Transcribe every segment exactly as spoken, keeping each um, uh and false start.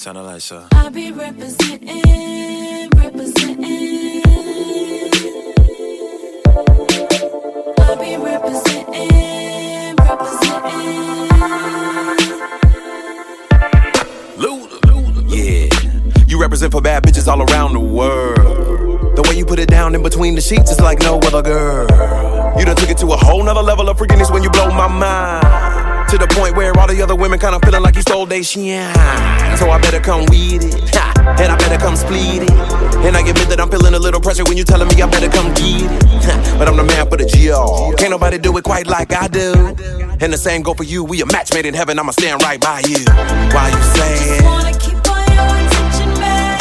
Turn the lights up. I be representing, representing. I be representing, representing. Luda, Luda, yeah. You represent for bad bitches all around the world. The way you put it down in between the sheets is like no other girl. You done took it to a whole nother level of freakiness when you blow my mind. To the point where all the other women kinda feeling like you stole they shine. So I better come with it, ha, and I better come split it. And I admit that I'm feeling a little pressure when you telling me I better come get it, ha, but I'm the man for the G R. Can't nobody do it quite like I do. And the same go for you, we a match made in heaven, I'ma stand right by you. Why you saying? Wanna keep all your attention back.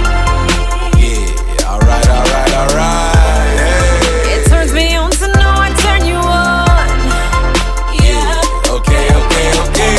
Yeah, alright, alright, alright. It turns me on to know I turn you on. Yeah. Okay, okay, okay.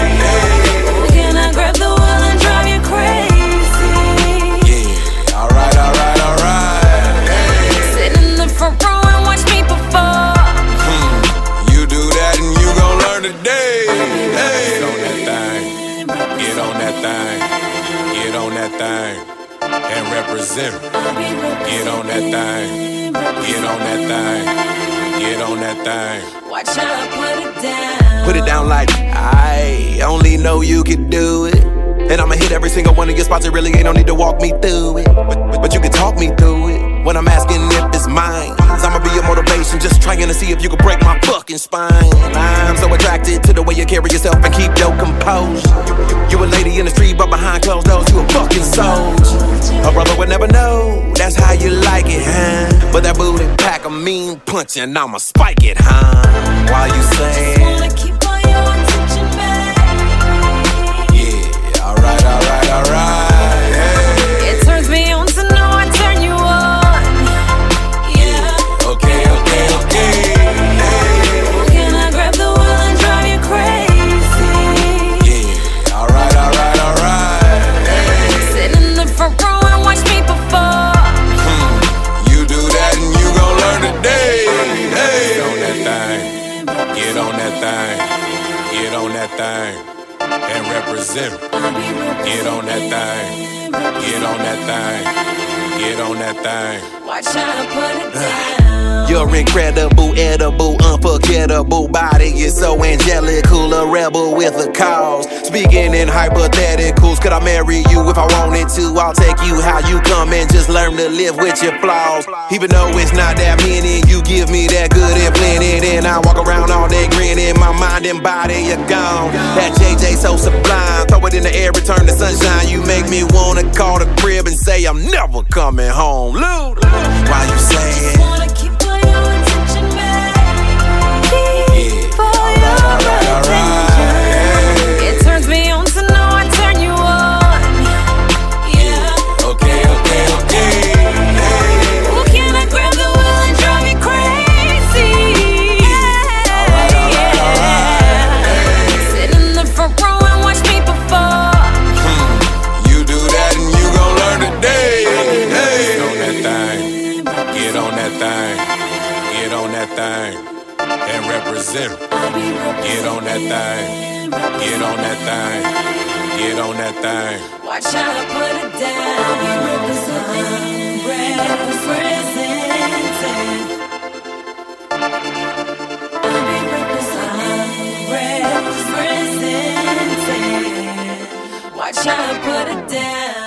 Can I grab the wheel and drive you crazy? Yeah, alright, alright, alright. Sit in the front row and watch me perform. Hmm. You do that and you gon' learn today. Hey. Get on that thing. Get on that thing. Get on that thing. And represent. Get on that thing. Get on that thing. Get on that thing. Watch how I put it down. Put it down like I only know you can do it. And I'ma hit every single one of your spots. It really ain't no need to walk me through it. But, but, but you can talk me through it. When I'm asking if it's mine, I'ma be your motivation, just trying to see if you can break my fucking spine. I'm so attracted to the way you carry yourself and keep your composure. You, you a lady in the street, but behind closed doors, you a fucking soldier. A brother would never know, that's how you like it, huh? But that booty pack a mean punch and I'ma spike it, huh? While you saying, Wanna keep all your attention back. yeah, alright, alright, alright. Hey. It turns me on to know I turn you on. Yeah. Okay, okay, okay. Hey. Can I grab the wheel and drive you crazy? Yeah, alright, alright, alright. Hey. Sit in the front row and watch me perform. Hmm. You do that and you gon' learn today. Hey. Get on that thing. Get on that thing. Get on that thing. And represent. Get on that thing. Get on that thing. Get on that thing. Watch how I put it down. You're incredible, edible, unforgettable. Body is so angelical, a rebel with a cause. Speaking in hypotheticals, could I marry you if I wanted to? I'll take you how you come and just learn to live with your flaws. Even though it's not that many, you give me that good and plenty. Then I walk around all day grinning, my mind and body are gone. That J J so sublime, throw it in the air, return the sunshine. You make me wanna call the crib and say I'm never coming home. Luda, why you saying? Wanna keep all your attention back. Keep all your attention. It turns me on to know I turn you on. Yeah. Okay, okay, okay. Hey. Well, can I grab the wheel and drive you crazy? Alright, alright, alright. Hey. Sit in the front row and watch me perform. Hmm. You do that and you gon' learn today. Hey. Get on that thing. Get on that thing. Get on that thing. And represent. Get on that thing. Get on that thing. Get on that thing. Watch how I put it down. Representing, representing. Watch how I put it down.